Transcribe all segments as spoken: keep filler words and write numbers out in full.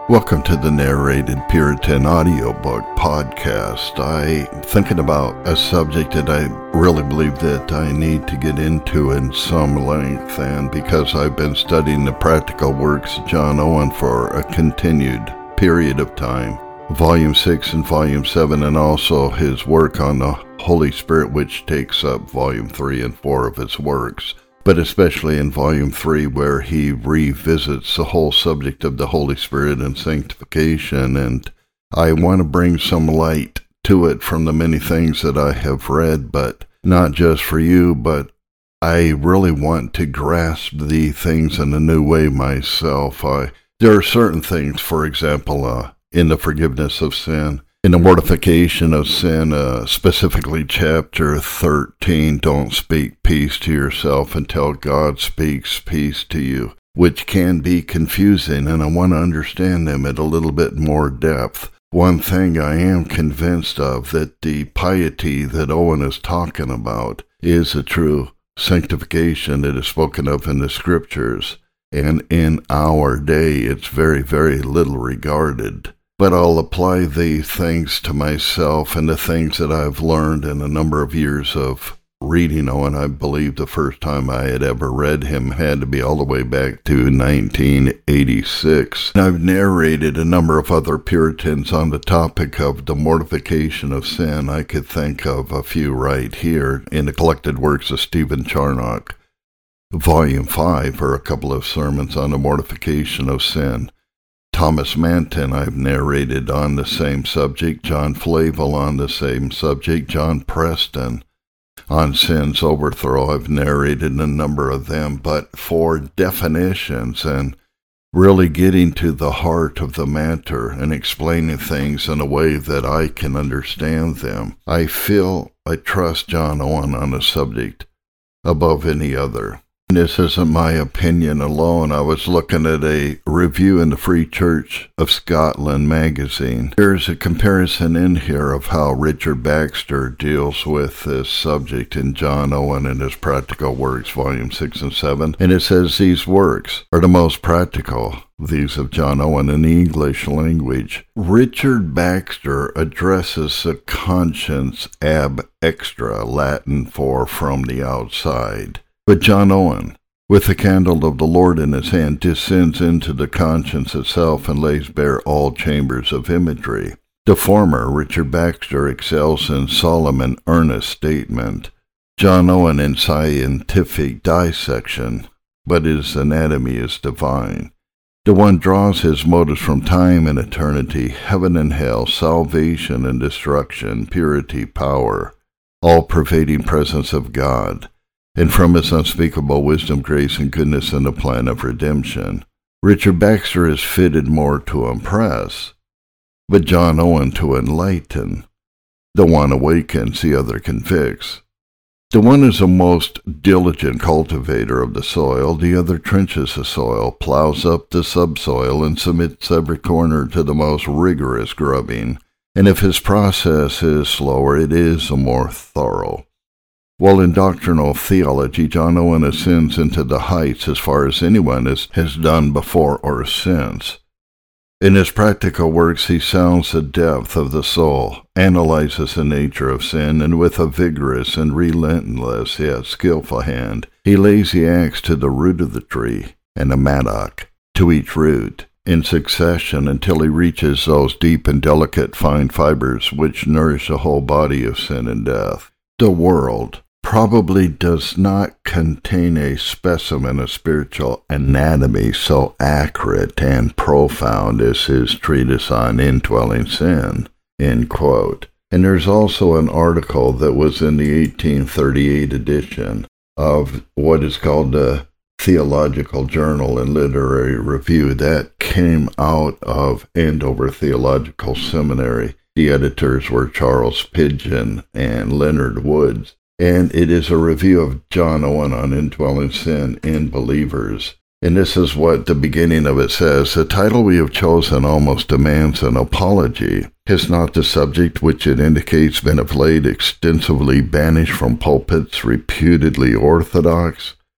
Welcome to the Narrated Puritan Audiobook Podcast. I'm thinking about a subject that I really believe that I need to get into in some length, and because I've been studying the practical works of John Owen for a continued period of time, Volume six and Volume seven, and also his work on the Holy Spirit, which takes up Volume three and four of his works, but especially in Volume three, where he revisits the whole subject of the Holy Spirit and sanctification, and I want to bring some light to it from the many things that I have read, but not just for you, but I really want to grasp the things in a new way myself. I, there are certain things, for example, uh, in the forgiveness of sin, in the mortification of sin, uh, specifically chapter thirteen, don't speak peace to yourself until God speaks peace to you, which can be confusing, and I want to understand them at a little bit more depth. One thing I am convinced of, that the piety that Owen is talking about is a true sanctification that is spoken of in the scriptures, and in our day it's very, very little regarded. But I'll apply these things to myself and the things that I've learned in a number of years of reading Owen. I believe the first time I had ever read him had to be all the way back to nineteen eighty-six. And I've narrated a number of other Puritans on the topic of the mortification of sin. I could think of a few right here in the collected works of Stephen Charnock. Volume five are a couple of sermons on the mortification of sin. Thomas Manton, I've narrated on the same subject. John Flavel on the same subject. John Preston on sin's overthrow. I've narrated a number of them, but for definitions and really getting to the heart of the matter and explaining things in a way that I can understand them, I feel I trust John Owen on the subject above any other. This isn't my opinion alone. I was looking at a review in the Free Church of Scotland magazine. There's a comparison in here of how Richard Baxter deals with this subject in John Owen and his Practical Works, Volume six and seven. And it says these works are the most practical, these of John Owen, in the English language. Richard Baxter addresses the conscience ab extra, Latin for from the outside. But John Owen, with the candle of the Lord in his hand, descends into the conscience itself and lays bare all chambers of imagery. The former, Richard Baxter, excels in solemn and earnest statement, John Owen in scientific dissection, but his anatomy is divine. The one draws his motives from time and eternity, heaven and hell, salvation and destruction, purity, power, all-pervading presence of God, and from his unspeakable wisdom, grace, and goodness in the plan of redemption. Richard Baxter is fitted more to impress, but John Owen to enlighten. The one awakens, the other convicts. The one is a most diligent cultivator of the soil, the other trenches the soil, plows up the subsoil, and submits every corner to the most rigorous grubbing. And if his process is slower, it is more thorough. While in doctrinal theology, John Owen ascends into the heights as far as anyone has, has done before or since. In his practical works, he sounds the depth of the soul, analyzes the nature of sin, and with a vigorous and relentless yet skillful hand, he lays the axe to the root of the tree, and the mattock to each root, in succession until he reaches those deep and delicate fine fibers which nourish the whole body of sin and death. The world probably does not contain a specimen of spiritual anatomy so accurate and profound as his treatise on indwelling sin, end quote. And there's also an article that was in the eighteen thirty-eight edition of what is called the Theological Journal and Literary Review that came out of Andover Theological Seminary. The editors were Charles Pidgeon and Leonard Woods, and it is a review of John Owen on indwelling sin in believers. And this is what the beginning of it says. The title we have chosen almost demands an apology. Has not the subject which it indicates been of late extensively banished from pulpits reputedly orthodox?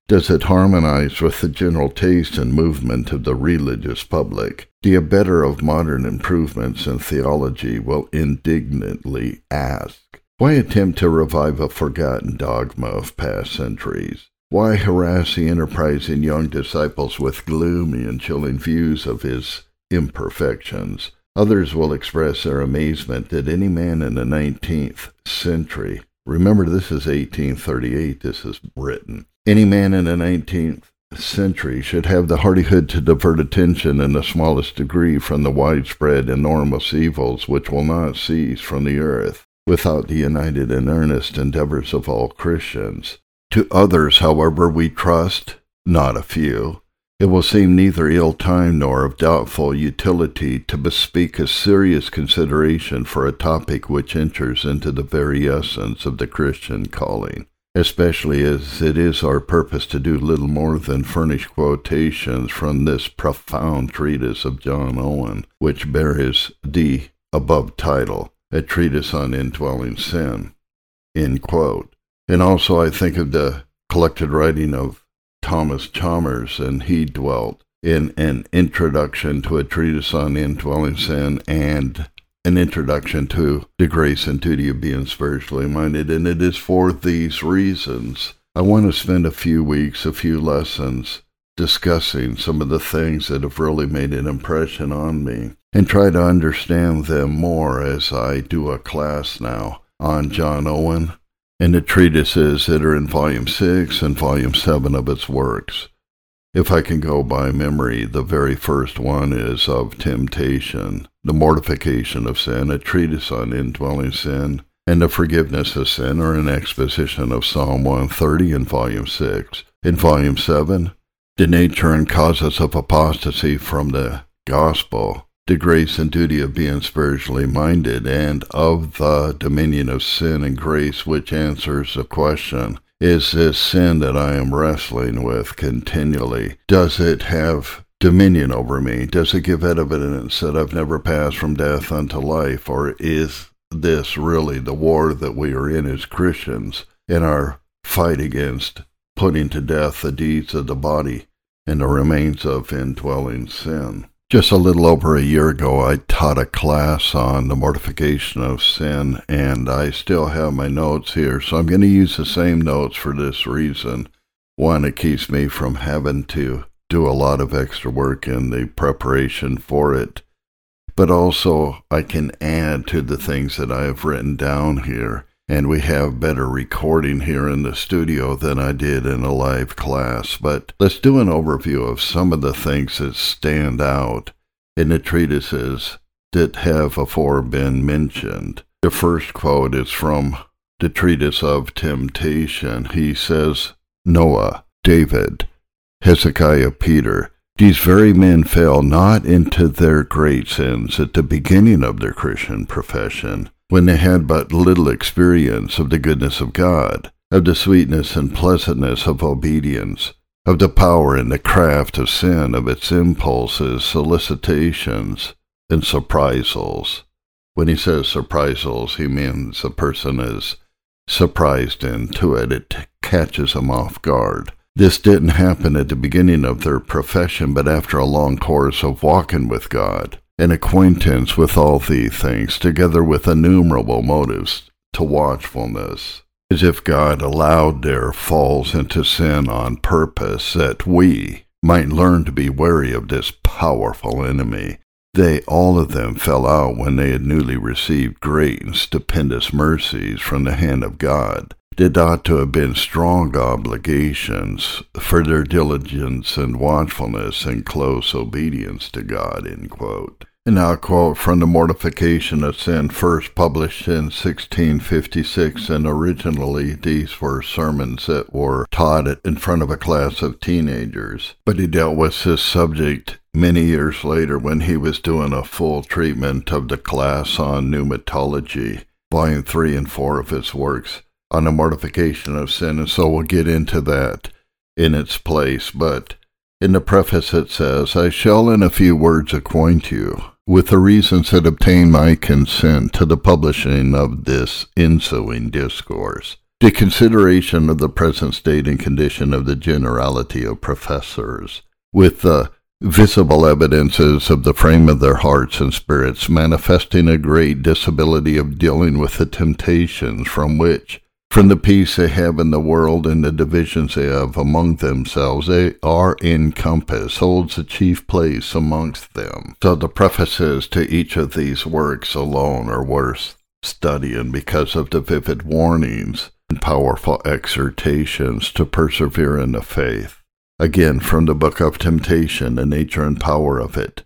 Does it harmonize with the general taste and movement of the religious public? The abettor of modern improvements in theology will indignantly ask, why attempt to revive a forgotten dogma of past centuries? Why harass the enterprising young disciples with gloomy and chilling views of his imperfections? Others will express their amazement that any man in the nineteenth century, remember this is eighteen thirty-eight, this is written, any man in the nineteenth century should have the hardihood to divert attention in the smallest degree from the widespread enormous evils which will not cease from the earth without the united and earnest endeavors of all Christians. To others, however, we trust, not a few, it will seem neither ill-timed nor of doubtful utility to bespeak a serious consideration for a topic which enters into the very essence of the Christian calling, especially as it is our purpose to do little more than furnish quotations from this profound treatise of John Owen, which bears the above title, A Treatise on Indwelling Sin, end quote. And also I think of the collected writing of Thomas Chalmers, and he dwelt in an introduction to a treatise on indwelling sin and an introduction to the grace and duty of being spiritually minded. And it is for these reasons I want to spend a few weeks, a few lessons, discussing some of the things that have really made an impression on me and try to understand them more as I do a class now on John Owen and the treatises that are in Volume six and Volume seven of its works. If I can go by memory, the very first one is Of Temptation, the Mortification of Sin, a treatise on indwelling sin, and the forgiveness of sin, or an exposition of Psalm one thirty in Volume six. In Volume seven, the nature and causes of apostasy from the gospel, the grace and duty of being spiritually minded, and of the dominion of sin and grace, which answers the question, is this sin that I am wrestling with continually, does it have dominion over me? Does it give evidence that I've never passed from death unto life? Or is this really the war that we are in as Christians in our fight against putting to death the deeds of the body and the remains of indwelling sin? Just a little over a year ago, I taught a class on the mortification of sin, and I still have my notes here, so I'm going to use the same notes for this reason. One, it keeps me from having to do a lot of extra work in the preparation for it, but also I can add to the things that I have written down here, and we have better recording here in the studio than I did in a live class. But let's do an overview of some of the things that stand out in the treatises that have afore been mentioned. The first quote is from the treatise Of Temptation. He says, Noah, David, Hezekiah, Peter, these very men fell not into their great sins at the beginning of their Christian profession, when they had but little experience of the goodness of God, of the sweetness and pleasantness of obedience, of the power and the craft of sin, of its impulses, solicitations, and surprisals. When he says surprisals, he means a person is surprised into it. It catches him off guard. This didn't happen at the beginning of their profession, but after a long course of walking with God, an acquaintance with all these things, together with innumerable motives to watchfulness, as if God allowed their falls into sin on purpose, that we might learn to be wary of this powerful enemy. They all of them fell out when they had newly received great and stupendous mercies from the hand of God. Did ought to have been strong obligations for their diligence and watchfulness and close obedience to God, end quote. And now a quote from The Mortification of Sin, first published in sixteen fifty-six, and originally these were sermons that were taught in front of a class of teenagers. But he dealt with this subject many years later when he was doing a full treatment of the class on pneumatology, volume three and four of his works on the mortification of sin, and so we'll get into that in its place. But in the preface it says, I shall in a few words acquaint you with the reasons that obtain my consent to the publishing of this ensuing discourse. The consideration of the present state and condition of the generality of professors, with the visible evidences of the frame of their hearts and spirits manifesting a great disability of dealing with the temptations from which, from the peace they have in the world and the divisions they have among themselves, they are encompassed, holds the chief place amongst them. So the prefaces to each of these works alone are worth studying because of the vivid warnings and powerful exhortations to persevere in the faith. Again, from the Book of Temptation, the nature and power of it,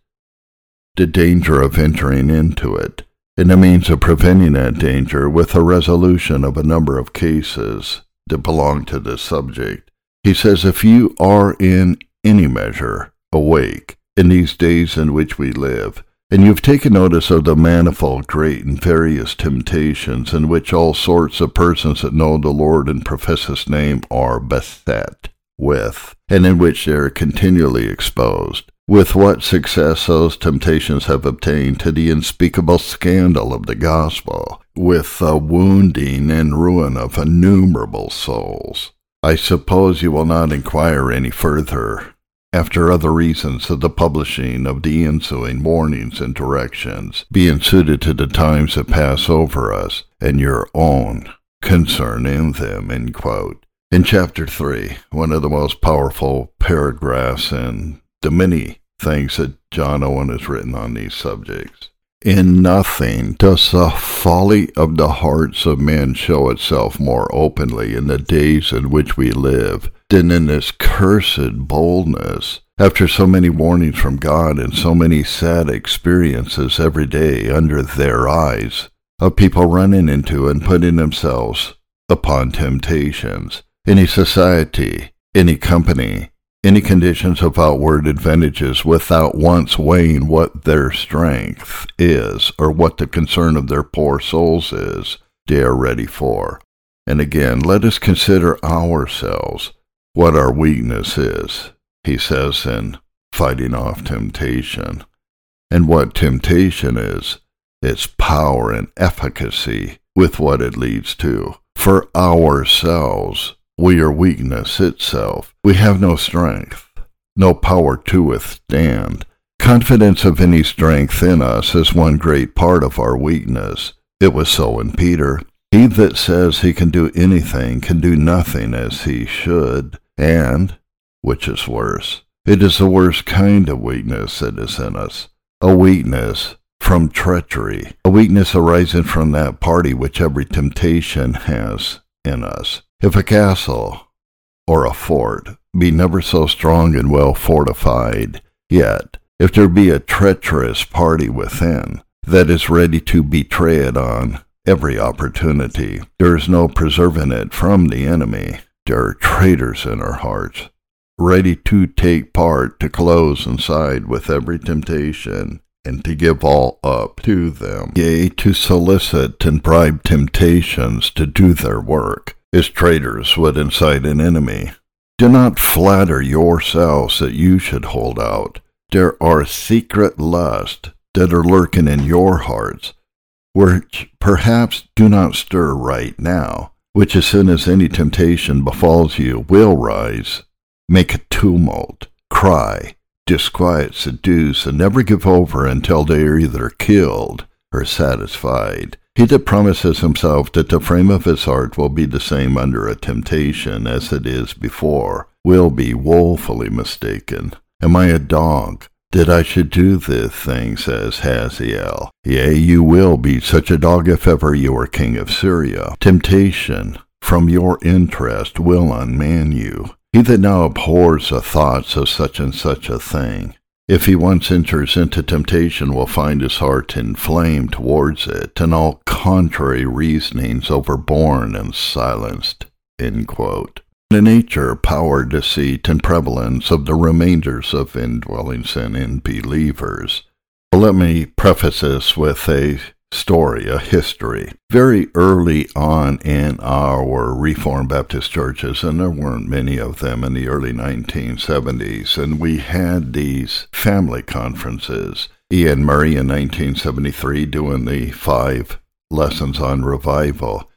the danger of entering into it, and the means of preventing that danger with a resolution of a number of cases that belong to this subject. He says, if you are in any measure awake in these days in which we live, and you've taken notice of the manifold, great, and various temptations in which all sorts of persons that know the Lord and profess His name are beset with, and in which they are continually exposed, with what success those temptations have obtained to the unspeakable scandal of the gospel, with the wounding and ruin of innumerable souls. I suppose you will not inquire any further after other reasons of the publishing of the ensuing warnings and directions, being suited to the times that pass over us, and your own concern in them, end quote. In chapter three, one of the most powerful paragraphs in the many things that John Owen has written on these subjects. In nothing does the folly of the hearts of men show itself more openly in the days in which we live than in this cursed boldness, after so many warnings from God and so many sad experiences every day under their eyes, of people running into and putting themselves upon temptations. Any society, any company, any conditions of outward advantages without once weighing what their strength is or what the concern of their poor souls is, they are ready for. And again, let us consider ourselves what our weakness is, he says in Fighting Off Temptation. And what temptation is, its power and efficacy with what it leads to. For ourselves, we are weakness itself. We have no strength, no power to withstand. Confidence of any strength in us is one great part of our weakness. It was so in Peter. He that says he can do anything can do nothing as he should, and, which is worse, it is the worst kind of weakness that is in us, a weakness from treachery, a weakness arising from that party which every temptation has in us. If a castle or a fort be never so strong and well fortified, yet, if there be a treacherous party within that is ready to betray it on every opportunity, there is no preserving it from the enemy. There are traitors in our hearts, ready to take part, to close and side with every temptation, and to give all up to them, yea, to solicit and bribe temptations to do their work, as traitors would incite an enemy. Do not flatter yourselves that you should hold out. There are secret lusts that are lurking in your hearts, which perhaps do not stir right now, which as soon as any temptation befalls you will rise, make a tumult, cry, disquiet, seduce, and never give over until they are either killed or satisfied. He that promises himself that the frame of his heart will be the same under a temptation as it is before, will be woefully mistaken. Am I a dog, that I should do this thing, says Hazael? Yea, you will be such a dog if ever you are king of Syria. Temptation from your interest will unman you. He that now abhors the thoughts of such and such a thing, if he once enters into temptation, will find his heart inflamed towards it, and all contrary reasonings overborne and silenced. End quote. The nature, power, deceit, and prevalence of the remainders of indwelling sin in believers. Well, let me preface this with a story, a history. Very early on in our Reformed Baptist churches, and there weren't many of them in the early nineteen seventies, and we had these family conferences. Ian Murray in nineteen seventy-three doing the five lessons on revival.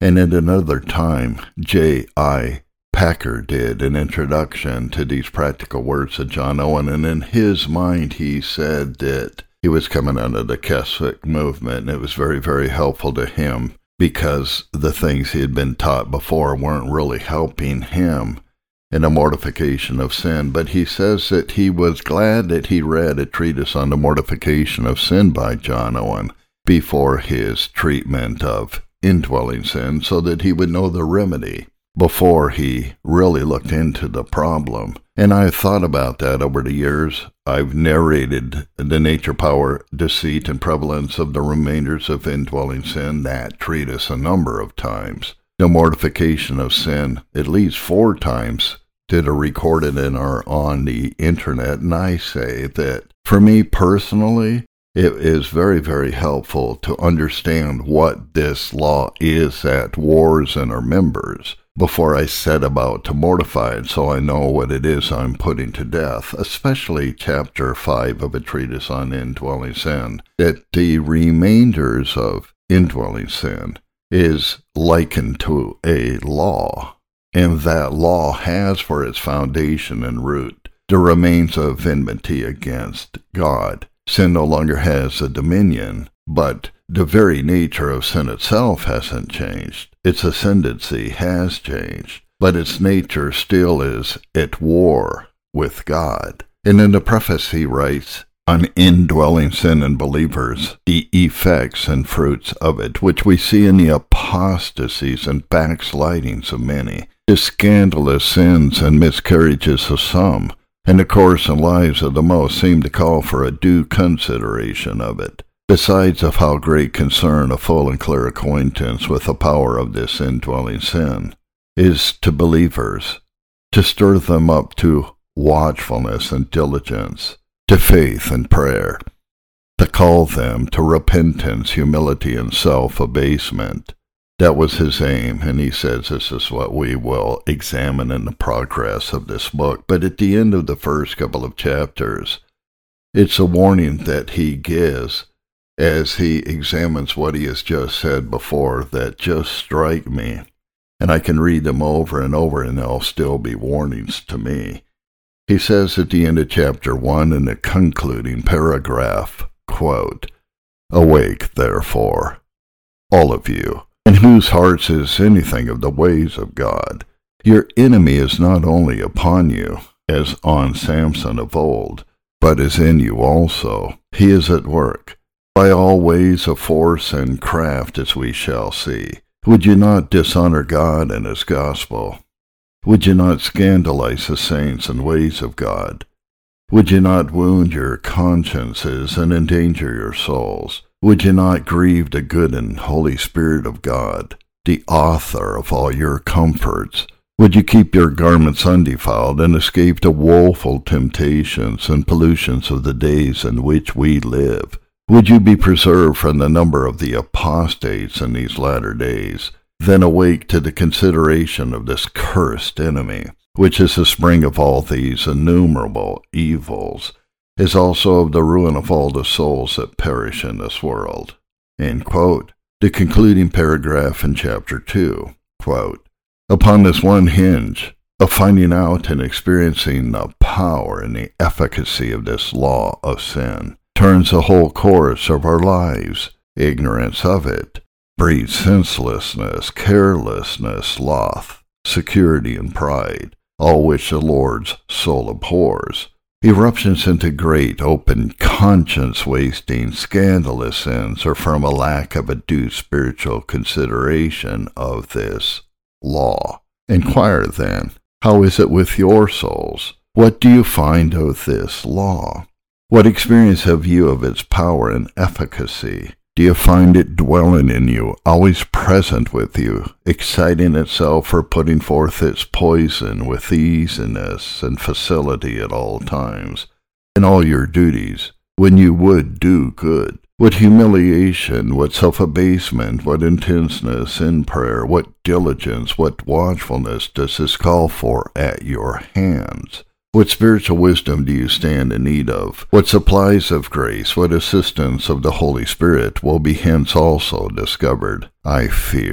And at another time, J I Packer did an introduction to these practical words of John Owen, and in his mind he said that he was coming under the Keswick movement, and it was very, very helpful to him because the things he had been taught before weren't really helping him in the mortification of sin. But he says that he was glad that he read a treatise on the mortification of sin by John Owen before his treatment of indwelling sin, so that he would know the remedy before he really looked into the problem. And I've thought about that over the years. I've narrated the nature, power, deceit, and prevalence of the remainders of indwelling sin, that treatise, a number of times. The mortification of sin, at least four times, did a recorded in or on the internet. And I say that for me personally, it is very, very helpful to understand what this law is that wars in our members before I set about to mortify it, so I know what it is I'm putting to death, especially chapter five of a treatise on indwelling sin, that the remainders of indwelling sin is likened to a law, and that law has for its foundation and root the remains of enmity against God. Sin no longer has a dominion, but the very nature of sin itself hasn't changed. Its ascendancy has changed, but its nature still is at war with God. And in the preface he writes on indwelling sin in believers, the effects and fruits of it, which we see in the apostasies and backslidings of many, the scandalous sins and miscarriages of some, and the course and lives of the most seem to call for a due consideration of it, besides of how great concern a full and clear acquaintance with the power of this indwelling sin is to believers, to stir them up to watchfulness and diligence, to faith and prayer, to call them to repentance, humility, and self-abasement. That was his aim, and he says this is what we will examine in the progress of this book. But at the end of the first couple of chapters, it's a warning that he gives as he examines what he has just said before that just strike me. And I can read them over and over, and they'll still be warnings to me. He says at the end of chapter one in the concluding paragraph, quote, "Awake, therefore, all of you, in whose hearts is anything of the ways of God. Your enemy is not only upon you, as on Samson of old, but is in you also. He is at work, by all ways of force and craft, as we shall see. Would you not dishonor God and his gospel? Would you not scandalize the saints and ways of God? Would you not wound your consciences and endanger your souls? Would you not grieve the good and Holy Spirit of God, the author of all your comforts? Would you keep your garments undefiled and escape the woeful temptations and pollutions of the days in which we live? Would you be preserved from the number of the apostates in these latter days? Then awake to the consideration of this cursed enemy, which is the spring of all these innumerable evils, is also of the ruin of all the souls that perish in this world." End quote. The concluding paragraph in chapter two, quote, "Upon this one hinge of finding out and experiencing the power and the efficacy of this law of sin, turns the whole course of our lives. Ignorance of it breeds senselessness, carelessness, sloth, security, and pride, all which the Lord's soul abhors. Eruptions into great, open, conscience-wasting, scandalous sins are from a lack of a due spiritual consideration of this law. Inquire, then, how is it with your souls? What do you find of this law? What experience have you of its power and efficacy? Do you find it dwelling in you, always present with you, exciting itself for putting forth its poison with easiness and facility at all times, in all your duties, when you would do good? What humiliation, what self-abasement, what intenseness in prayer, what diligence, what watchfulness does this call for at your hands? What spiritual wisdom do you stand in need of? What supplies of grace, what assistance of the Holy Spirit will be hence also discovered, I fear,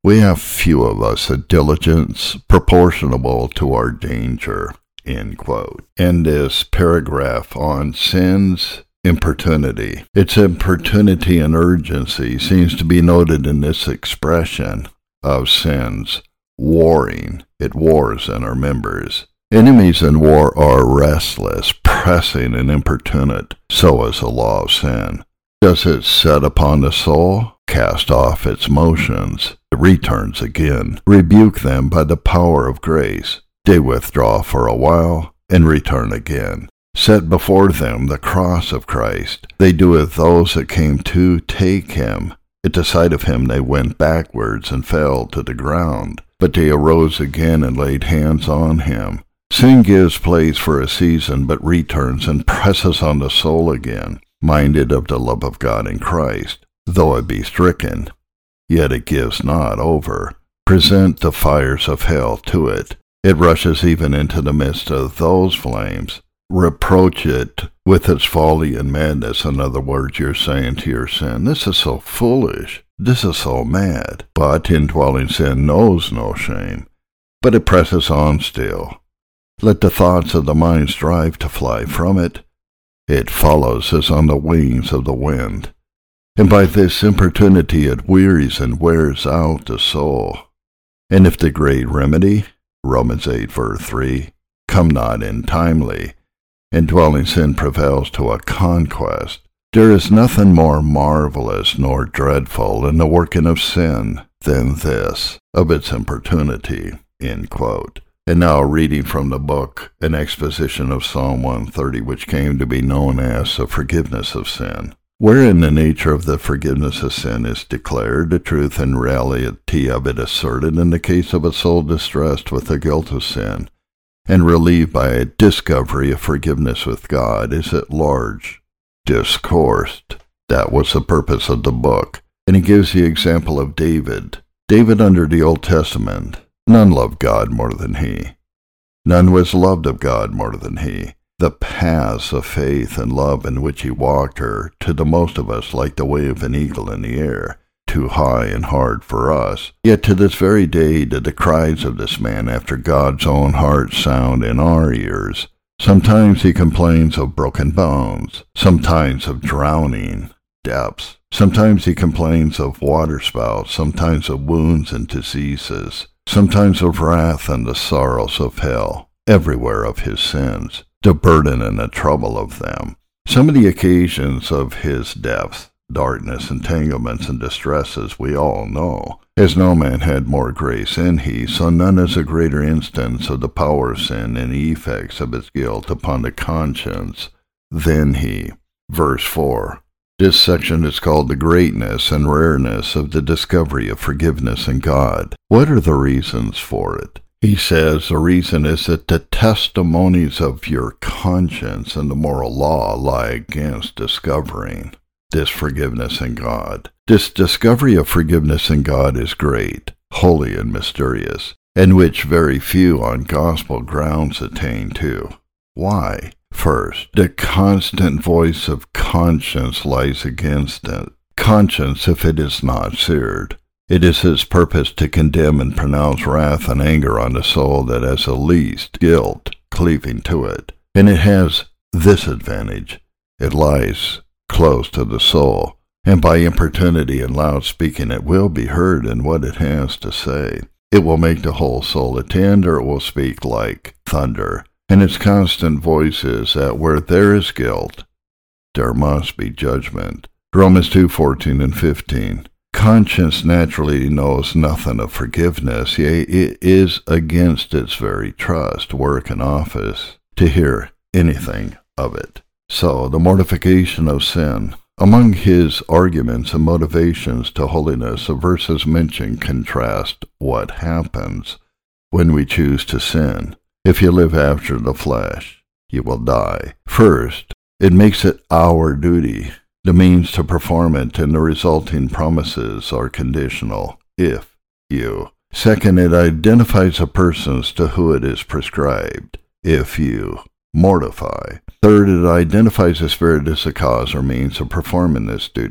We have few of us a diligence proportionable to our danger, end quote. And this paragraph on sin's importunity. Its importunity and urgency seems to be noted in this expression of sin's warring. It wars in our members. Enemies in war are restless, pressing, and importunate. So is the law of sin. Does it set upon the soul? Cast off its motions. It returns again. Rebuke them by the power of grace. They withdraw for a while and return again. Set before them the cross of Christ. They do with those that came to take him. At the sight of him they went backwards and fell to the ground. But they arose again and laid hands on him. Sin gives place for a season, but returns and presses on the soul again, minded of the love of God in Christ. Though it be stricken, yet it gives not over. Present the fires of hell to it. It rushes even into the midst of those flames. Reproach it with its folly and madness. In other words, you're saying to your sin, this is so foolish. This is so mad. But indwelling sin knows no shame, but it presses on still. Let the thoughts of the mind strive to fly from it. It follows as on the wings of the wind. And by this importunity it wearies and wears out the soul. And if the great remedy, Romans eight, verse three, come not in timely, indwelling sin prevails to a conquest, there is nothing more marvelous nor dreadful in the working of sin than this, of its importunity, end quote. And now reading from the book, an exposition of Psalm one thirty, which came to be known as the forgiveness of sin, wherein the nature of the forgiveness of sin is declared, the truth and reality of it asserted in the case of a soul distressed with the guilt of sin, and relieved by a discovery of forgiveness with God, is at large discoursed. That was the purpose of the book. And he gives the example of David. David under the Old Testament. None loved God more than he. None was loved of God more than he. The paths of faith and love in which he walked are, to the most of us, like the way of an eagle in the air, too high and hard for us. Yet to this very day did the cries of this man after God's own heart sound in our ears. Sometimes he complains of broken bones, sometimes of drowning depths. Sometimes he complains of waterspouts, sometimes of wounds and diseases, sometimes of wrath and the sorrows of hell, everywhere of his sins, the burden and the trouble of them. Some of the occasions of his depths, darkness, entanglements, and distresses we all know. As no man had more grace in he, so none is a greater instance of the power of sin and the effects of its guilt upon the conscience than he. Verse four. This section is called the greatness and rareness of the discovery of forgiveness in God. What are the reasons for it? He says the reason is that the testimonies of your conscience and the moral law lie against discovering this forgiveness in God. This discovery of forgiveness in God is great, holy, and mysterious, and which very few on gospel grounds attain to. Why? First, the constant voice of conscience lies against it. Conscience, if it is not seared, it is his purpose to condemn and pronounce wrath and anger on the soul that has the least guilt cleaving to it. And it has this advantage: it lies close to the soul, and by importunity and loud speaking it will be heard in what it has to say. It will make the whole soul attend, or it will speak like thunder. And its constant voice is that where there is guilt, there must be judgment. Romans two, fourteen and fifteen. Conscience naturally knows nothing of forgiveness, yea, it is against its very trust, work, and office to hear anything of it. So, the mortification of sin. Among his arguments and motivations to holiness, the verses mentioned contrast what happens when we choose to sin. If you live after the flesh, you will die. First, it makes it our duty. The means to perform it and the resulting promises are conditional, if you. Second, it identifies the persons to whom it is prescribed, if you mortify. Third, it identifies the Spirit as the cause or means of performing this duty,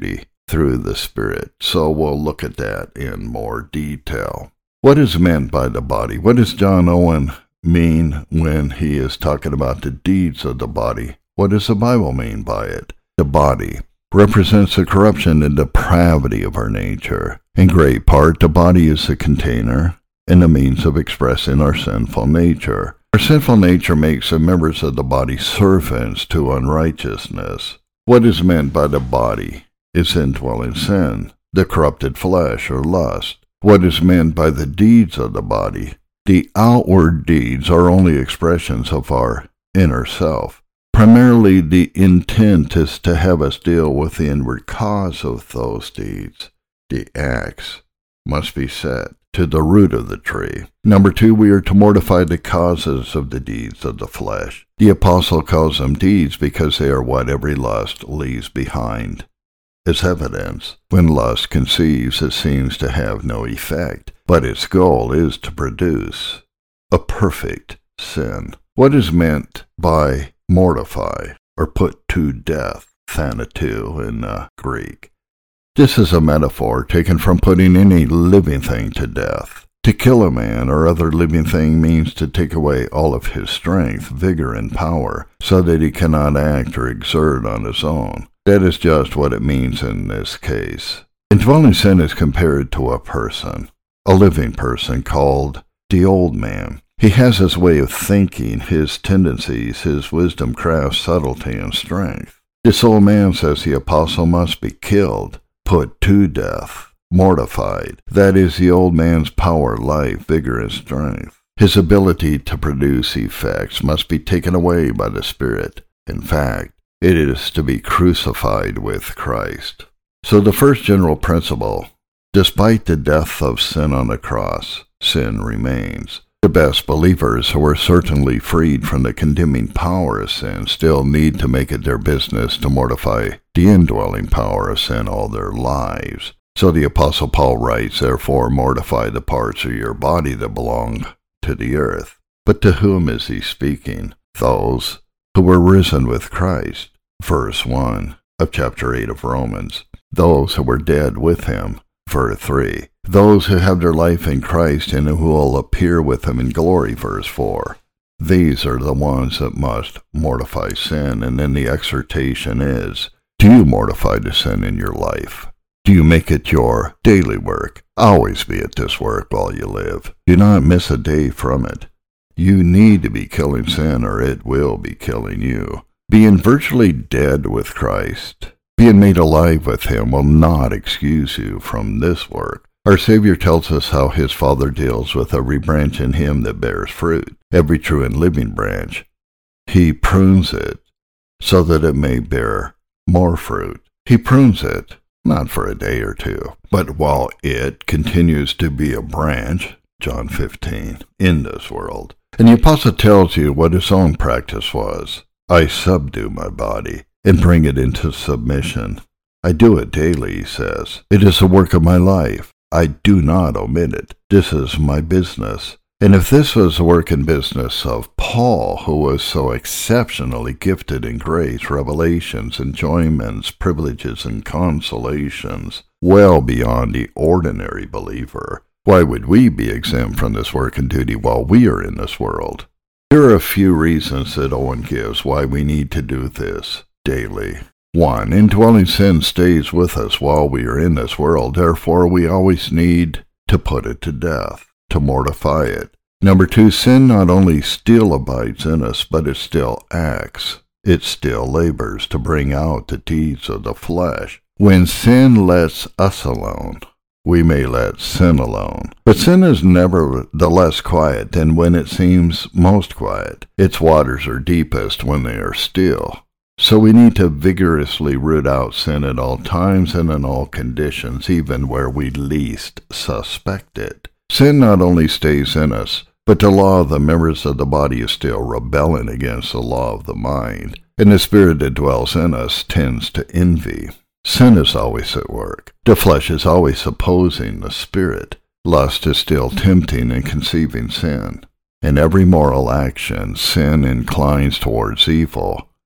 through the Spirit. So we'll look at that in more detail. What is meant by the body? What does John Owen mean when he is talking about the deeds of the body? What does the Bible mean by it? The body represents the corruption and depravity of our nature. In great part, the body is the container and the means of expressing our sinful nature. Our sinful nature makes the members of the body servants to unrighteousness. What is meant by the body is indwelling sin, the corrupted flesh or lust. What is meant by the deeds of the body? The outward deeds are only expressions of our inner self. Primarily, the intent is to have us deal with the inward cause of those deeds. The axe must be set to the root of the tree. Number two, we are to mortify the causes of the deeds of the flesh. The apostle calls them deeds because they are what every lust leaves behind. As evidence, when lust conceives, it seems to have no effect, but its goal is to produce a perfect sin. What is meant by mortify, or put to death, thanatou in uh, Greek? This is a metaphor taken from putting any living thing to death. To kill a man or other living thing means to take away all of his strength, vigor, and power, so that he cannot act or exert on his own. That is just what it means in this case. Indwelling sin is compared to a person, a living person called the old man. He has his way of thinking, his tendencies, his wisdom, craft, subtlety, and strength. This old man, says the apostle, must be killed, put to death, mortified. That is the old man's power, life, vigor, and strength. His ability to produce effects must be taken away by the Spirit. In fact, it is to be crucified with Christ. So the first general principle, despite the death of sin on the cross, sin remains. The best believers, who are certainly freed from the condemning power of sin, still need to make it their business to mortify the indwelling power of sin all their lives. So the Apostle Paul writes, therefore mortify the parts of your body that belong to the earth. But to whom is he speaking? Those who were risen with Christ. Verse one of chapter eight of Romans. Those who were dead with him. Verse three. Those who have their life in Christ and who will appear with him in glory. Verse four. These are the ones that must mortify sin. And then the exhortation is, do you mortify the sin in your life? Do you make it your daily work? Always be at this work while you live. Do not miss a day from it. You need to be killing sin or it will be killing you. Being virtually dead with Christ, being made alive with him, will not excuse you from this work. Our Savior tells us how his Father deals with every branch in him that bears fruit, every true and living branch. He prunes it so that it may bear more fruit. He prunes it, not for a day or two, but while it continues to be a branch, John fifteen, in this world. And the apostle tells you what his own practice was. I subdue my body and bring it into submission. I do it daily, he says. It is the work of my life. I do not omit it. This is my business. And if this was the work and business of Paul, who was so exceptionally gifted in grace, revelations, enjoyments, privileges, and consolations, well beyond the ordinary believer, why would we be exempt from this work and duty while we are in this world? Here are a few reasons that Owen gives why we need to do this daily. One, indwelling sin stays with us while we are in this world. Therefore, we always need to put it to death, to mortify it. Number two, sin not only still abides in us, but it still acts. It still labors to bring out the deeds of the flesh. When sin lets us alone, we may let sin alone. But sin is never the less quiet than when it seems most quiet. Its waters are deepest when they are still. So we need to vigorously root out sin at all times and in all conditions, even where we least suspect it. Sin not only stays in us, but the law of the members of the body is still rebelling against the law of the mind, and the spirit that dwells in us tends to envy. Sin is always at work. The flesh is always opposing the spirit. Lust is still tempting and conceiving sin. In every moral action, sin inclines towards evil.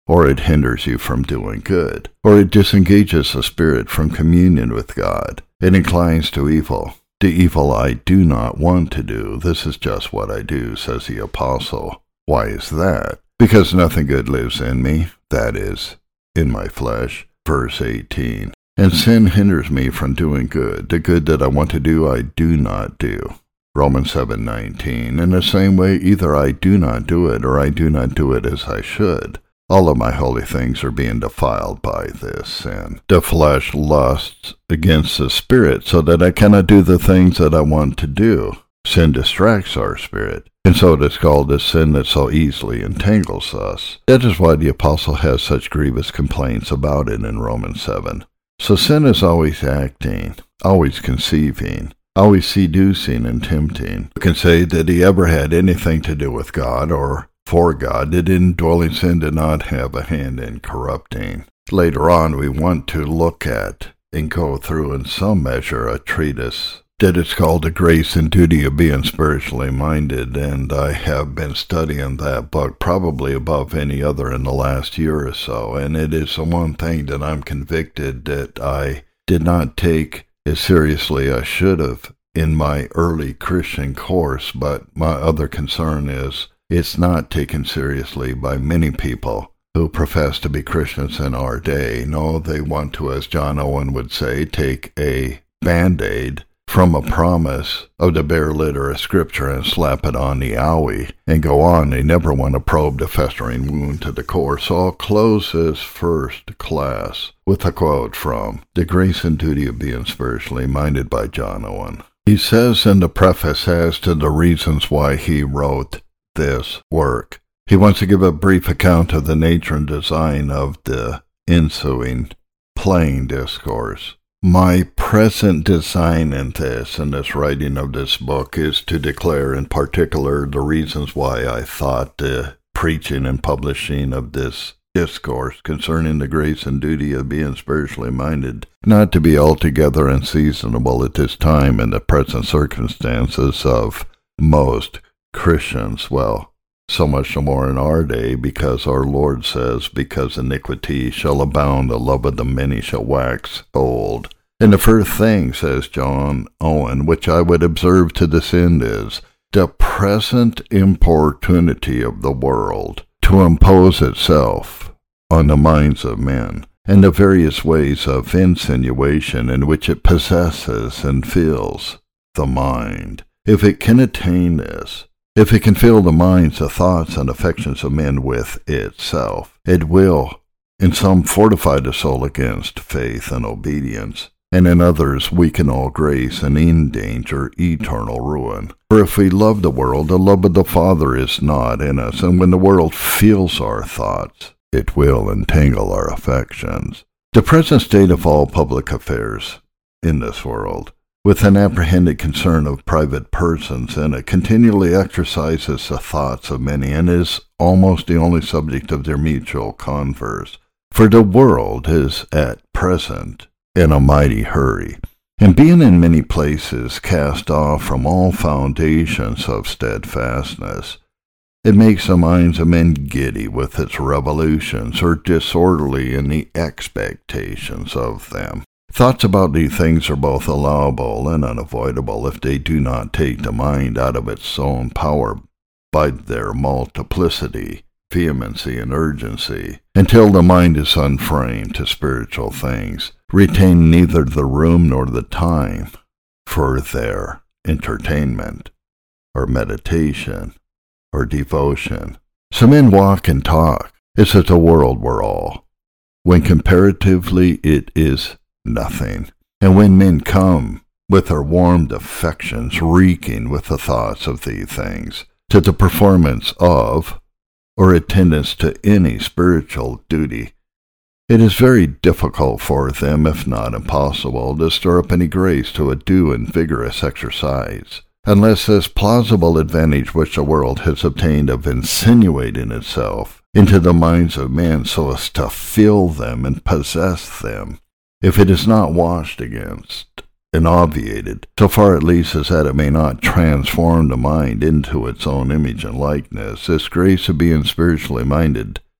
or it hinders you from doing good, or it disengages the spirit from communion with God. It inclines to evil. The evil I do not want to do, this is just what I do, says the apostle. Why is that? Because nothing good lives in me, that is, in my flesh. Verse eighteen. And sin hinders me from doing good. The good that I want to do, I do not do. Romans seven nineteen. In the same way, either I do not do it, or I do not do it as I should. All of my holy things are being defiled by this sin. The flesh lusts against the spirit, so that I cannot do the things that I want to do. Sin distracts our spirit, and so it is called the sin that so easily entangles us. That is why the apostle has such grievous complaints about it in Romans seven. So sin is always acting, always conceiving, always seducing and tempting. Who can say that he ever had anything to do with God or for God? That indwelling sin did not have a hand in corrupting. Later on, we want to look at and go through in some measure a treatise that is called The Grace and Duty of Being Spiritually Minded, and I have been studying that book probably above any other in the last year or so, and it is the one thing that I'm convicted that I did not take as seriously as I should have in my early Christian course, but my other concern is it's not taken seriously by many people who profess to be Christians in our day. No, they want to, as John Owen would say, take a Band-Aid from a promise of the bare letter of Scripture and slap it on the owie and go on. They never want to probe the festering wound to the core. So I'll close this first class with a quote from The Grace and Duty of Being Spiritually Minded by John Owen. He says in the preface as to the reasons why he wrote this work. He wants to give a brief account of the nature and design of the ensuing plain discourse. My present design in this, in this writing of this book, is to declare in particular the reasons why I thought the preaching and publishing of this discourse concerning the grace and duty of being spiritually minded not to be altogether unseasonable at this time in the present circumstances of most Christians. Well, so much the more in our day, because our Lord says, because iniquity shall abound, the love of the many shall wax old. And the first thing, says John Owen, which I would observe to this end is the present importunity of the world to impose itself on the minds of men, and the various ways of insinuation in which it possesses and fills the mind. If it can attain this, if it can fill the minds, the thoughts, and affections of men with itself, it will in some fortify the soul against faith and obedience, and in others weaken all grace and endanger eternal ruin. For if we love the world, the love of the Father is not in us, and when the world feels our thoughts, it will entangle our affections. The present state of all public affairs in this world, with an apprehended concern of private persons in it, continually exercises the thoughts of many, and is almost the only subject of their mutual converse. For the world is at present in a mighty hurry, and being in many places cast off from all foundations of steadfastness, it makes the minds of men giddy with its revolutions, or disorderly in the expectations of them. Thoughts about these things are both allowable and unavoidable if they do not take the mind out of its own power by their multiplicity, vehemency, and urgency, until the mind is unframed to spiritual things, retain neither the room nor the time for their entertainment, or meditation, or devotion. So men walk and talk as if the world were all, when comparatively it is nothing. And when men come with their warmed affections reeking with the thoughts of these things, to the performance of, or attendance to any spiritual duty, it is very difficult for them, if not impossible, to stir up any grace to a due and vigorous exercise, unless this plausible advantage which the world has obtained of insinuating itself into the minds of men so as to fill them and possess them, if it is not washed against and obviated, so far at least as that it may not transform the mind into its own image and likeness, this grace of being spiritually minded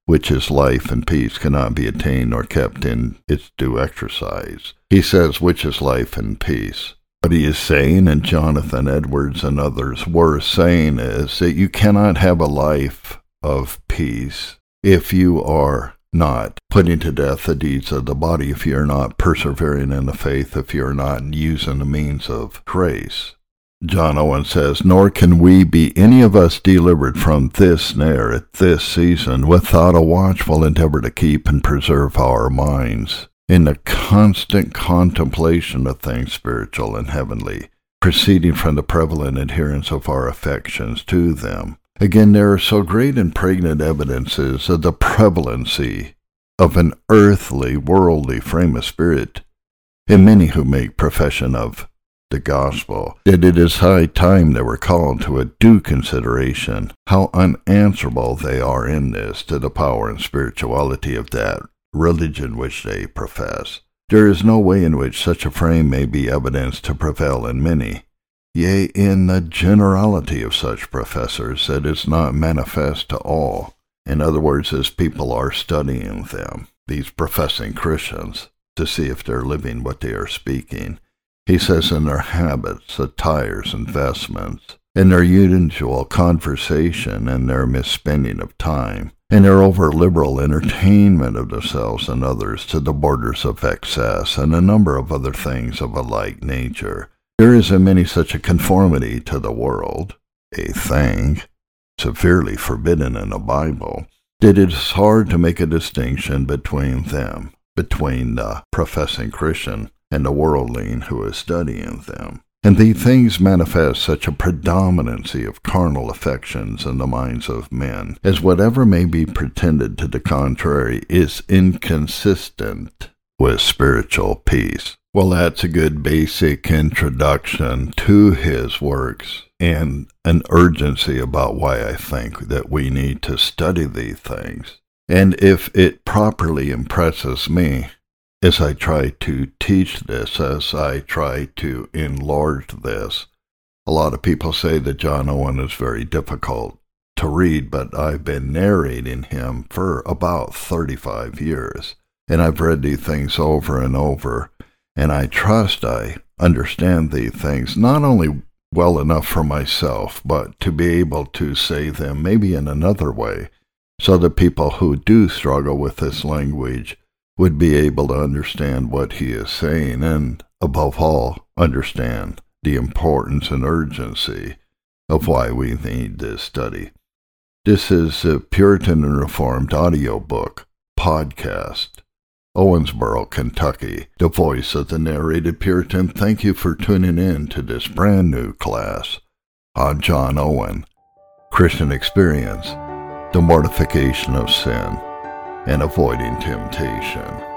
which is life and peace, cannot be attained nor kept in its due exercise. He says, which is life and peace. What he is saying, and Jonathan Edwards and others were saying, is that you cannot have a life of peace if you are not putting to death the deeds of the body, if you're not persevering in the faith, if you're not using the means of grace. John Owen says, nor can we be any of us delivered from this snare at this season without a watchful endeavor to keep and preserve our minds in the constant contemplation of things spiritual and heavenly, proceeding from the prevalent adherence of our affections to them. Again, there are so great and pregnant evidences of the prevalency of an earthly, worldly frame of spirit in many who make profession of the gospel, that it is high time they were called to a due consideration how unanswerable they are in this to the power and spirituality of that religion which they profess. There is no way in which such a frame may be evidenced to prevail in many, yea, in the generality of such professors, that is not manifest to all. In other words, as people are studying them, these professing Christians, to see if they're living what they are speaking. He says in their habits, attires, and vestments, in their usual conversation, and their misspending of time, in their over-liberal entertainment of themselves and others to the borders of excess, and a number of other things of a like nature. There is in many such a conformity to the world, a thing severely forbidden in the Bible, that it is hard to make a distinction between them, between the professing Christian and the worldling who is studying them. And these things manifest such a predominancy of carnal affections in the minds of men, as whatever may be pretended to the contrary is inconsistent with spiritual peace. Well, that's a good basic introduction to his works and an urgency about why I think that we need to study these things. And if it properly impresses me, as I try to teach this, as I try to enlarge this, a lot of people say that John Owen is very difficult to read, but I've been narrating him for about thirty-five years, and I've read these things over and over, and I trust I understand these things not only well enough for myself, but to be able to say them maybe in another way, so that people who do struggle with this language would be able to understand what he is saying, and, above all, understand the importance and urgency of why we need this study. This is a Puritan and Reformed audiobook podcast. Owensboro, Kentucky, the voice of the narrated Puritan. Thank you for tuning in to this brand new class on John Owen, Christian Experience, the Mortification of Sin, and Avoiding Temptation.